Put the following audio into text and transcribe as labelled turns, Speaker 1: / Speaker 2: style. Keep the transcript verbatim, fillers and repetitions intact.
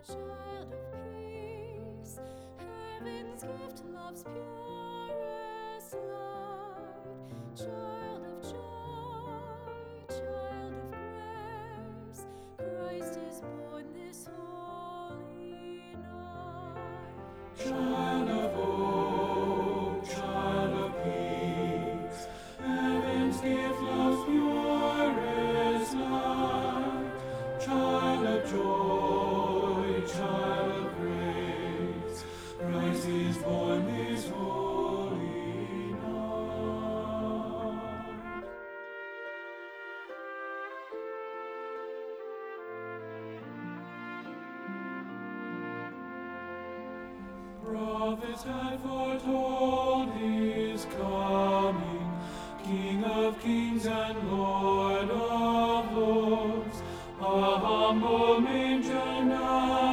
Speaker 1: Child of peace, heaven's gift, love's purest light. Child of joy, child of grace, Christ is born this holy night.
Speaker 2: Child of hope, child of peace, heaven's gift, love's purest light. Child of joy, child of grace, Christ is born this holy night. Prophets had foretold his coming, King of kings and Lord of lords. A humble manger now